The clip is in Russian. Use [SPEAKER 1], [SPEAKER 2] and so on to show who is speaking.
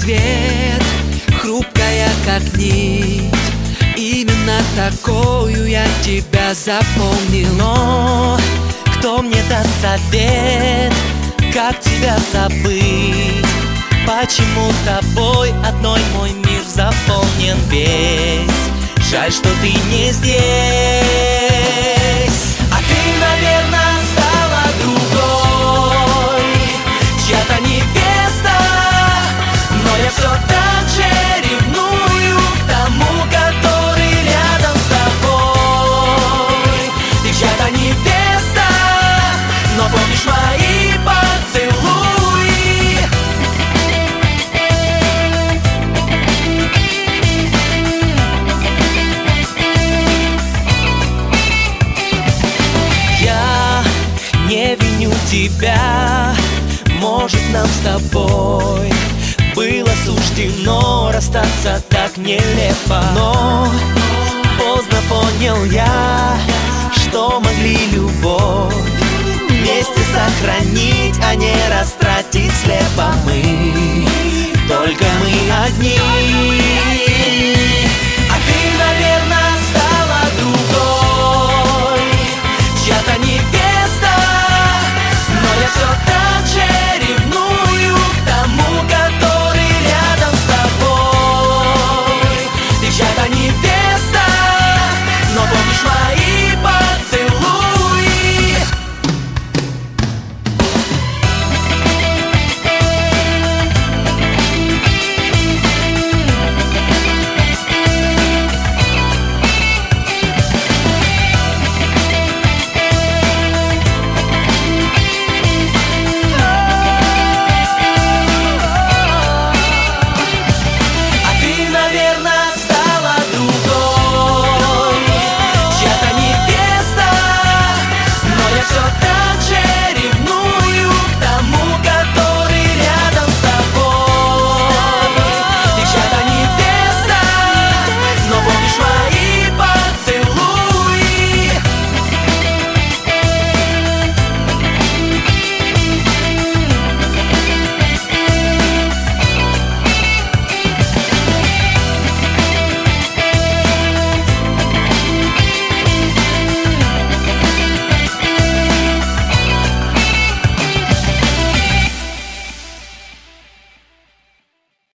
[SPEAKER 1] свет, хрупкая как нить. Именно такую я тебя запомнил.
[SPEAKER 2] Но кто мне даст совет, как тебя забыть? Почему тобой одной мой мир заполнен весь? Жаль, что ты не здесь. А ты, наверное, стала другой, чья-то невеста. Но я все так же ревную к тому, который рядом с тобой. Ты чья-то невеста, но помнишь мои поцелуи. Я не виню тебя, может, нам с тобой было суждено расстаться так нелепо. Но поздно понял я, что могли любовь вместе сохранить, а не растратить слепо. Мы, только мы одни. А ты, наверное, стала другой, чья-то невеста. Но я все так же ревную к тому, который рядом с тобой. Ты чья-то невеста, но помнишь